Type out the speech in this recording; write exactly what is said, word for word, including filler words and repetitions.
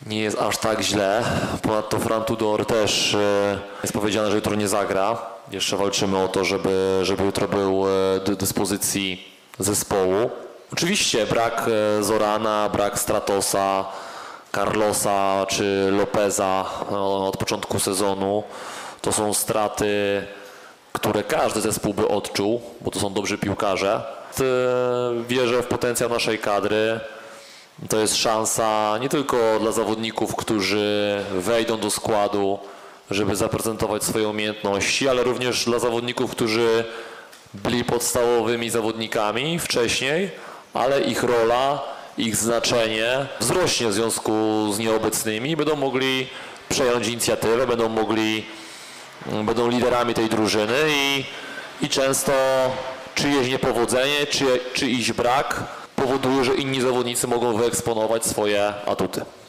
nie jest aż tak źle. Ponadto Fran Tudor też e, jest powiedziane, że jutro nie zagra. Jeszcze walczymy o to, żeby, żeby jutro był e, do dyspozycji zespołu. Oczywiście brak e, Zorana, brak Stratosa, Carlosa czy Lopeza no, od początku sezonu to są straty, które każdy zespół by odczuł, bo to są dobrzy piłkarze. Wierzę w potencjał naszej kadry. To jest szansa nie tylko dla zawodników, którzy wejdą do składu, żeby zaprezentować swoje umiejętności, ale również dla zawodników, którzy byli podstawowymi zawodnikami wcześniej, ale ich rola, ich znaczenie wzrośnie w związku z nieobecnymi. Będą mogli przejąć inicjatywę, będą mogli, będą liderami tej drużyny i, i często czyjeś niepowodzenie, czy, czyjś brak powoduje, że inni zawodnicy mogą wyeksponować swoje atuty.